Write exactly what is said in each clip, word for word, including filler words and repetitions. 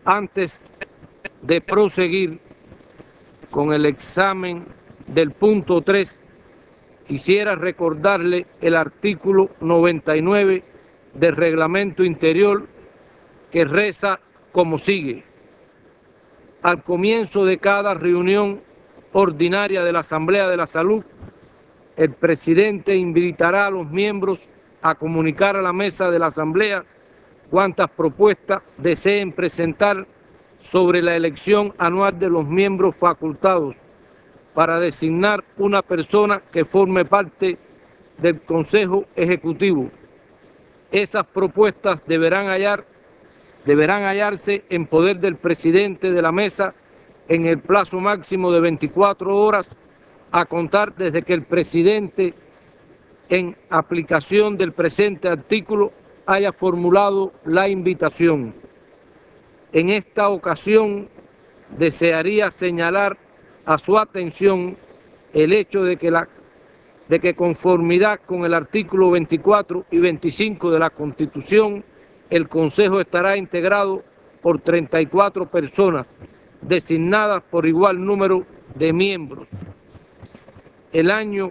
Antes de proseguir con el examen del punto tres, quisiera recordarle el artículo noventa y nueve del Reglamento Interior, que reza como sigue: al comienzo de cada reunión ordinaria de la Asamblea de la Salud, el presidente invitará a los miembros a comunicar a la mesa de la Asamblea cuantas propuestas deseen presentar sobre la elección anual de los miembros facultados para designar una persona que forme parte del Consejo Ejecutivo. Esas propuestas deberán hallar, deberán hallarse en poder del presidente de la mesa en el plazo máximo de veinticuatro horas a contar desde que el presidente, en aplicación del presente artículo, haya formulado la invitación. En esta ocasión desearía señalar a su atención el hecho de que, la, de que conformidad con el artículo veinticuatro y veinticinco de la Constitución, el Consejo estará integrado por treinta y cuatro personas, designadas por igual número de miembros. El año,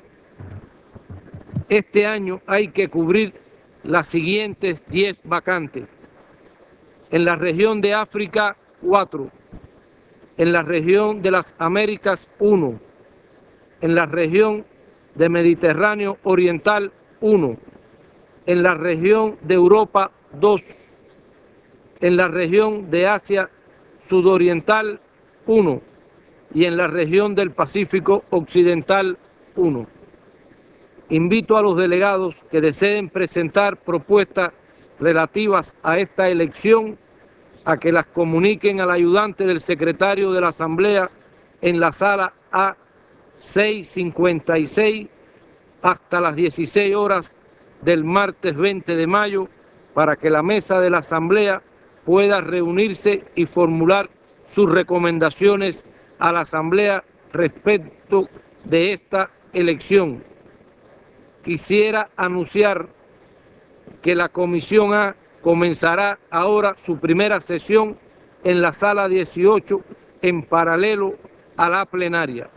este año hay que cubrir las siguientes diez vacantes: en la región de África, cuatro; en la región de las Américas, uno; en la región de Mediterráneo Oriental, uno; en la región de Europa, dos; en la región de Asia Sudoriental, uno; y en la región del Pacífico Occidental, uno. Invito a los delegados que deseen presentar propuestas relativas a esta elección a que las comuniquen al ayudante del secretario de la Asamblea en la sala A seiscientos cincuenta y seis hasta las dieciséis horas del martes veinte de mayo, para que la mesa de la Asamblea pueda reunirse y formular sus recomendaciones a la Asamblea respecto de esta elección. Quisiera anunciar que la Comisión A comenzará ahora su primera sesión en la sala dieciocho, en paralelo a la plenaria.